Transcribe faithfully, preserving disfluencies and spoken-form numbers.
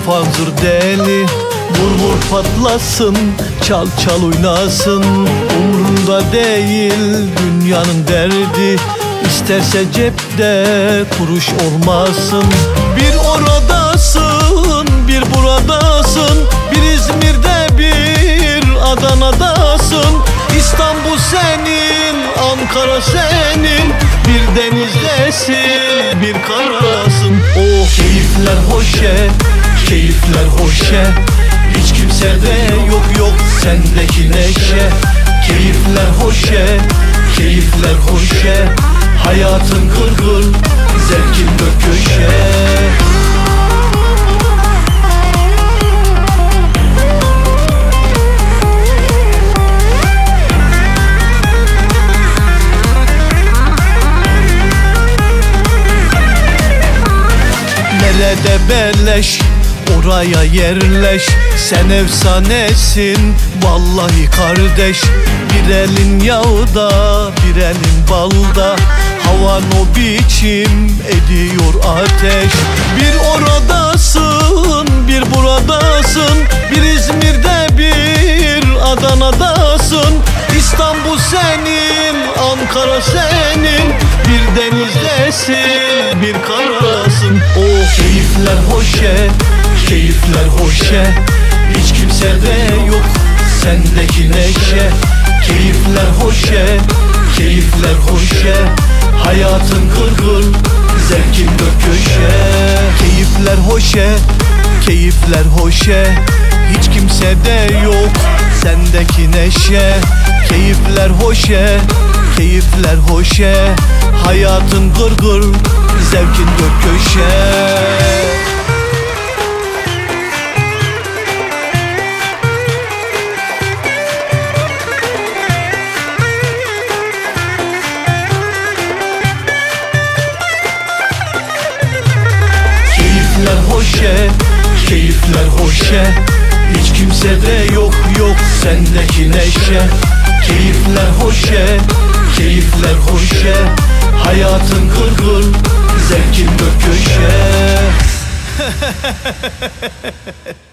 kafan zır deli. Vur vur patlasın, çal çal oynasın. Umrunda değil dünyanın derdi. İsterse cepte kuruş olmasın. Bir oradasın, bir buradasın. Bir İzmir'de, bir Adana'dasın. İstanbul senin, Ankara senin. Bir denizdesin, bir karasın. Oh keyifler hoşe, keyifler hoşe. Hiç kimsede yok yok sendeki neşe. Keyifler hoşe, keyifler hoşe. Hayatın kırgır, zevkin dört köşe. Nerede beleş, oraya yerleş. Sen efsanesin vallahi kardeş. Bir elin yağda, bir elin balda. Havan o biçim ediyor ateş. Bir oradasın, bir buradasın. Bir İzmir'de, bir Adana'dasın. İstanbul senin, Ankara senin. Bir denizdesin, bir karasın. Oh keyifler hoşe, keyifler hoşe. Hiç kimsede yok sendeki neşe. Keyifler hoşe, keyifler hoşe. Hayatın kırgır, zevkin dört köşe. Keyifler hoşe, keyifler hoşe. Hiç kimsede yok sendeki neşe. Keyifler hoşe, keyifler hoşe. Hayatın gırgır, zevkin dört köşe. Keyifler hoşe, keyifler hoşe. Hiç kimsede yok yok sendeki neşe. Keyifler hoşe, keyifler hoşe. Hayatın kırgır, zevkin dört köşe.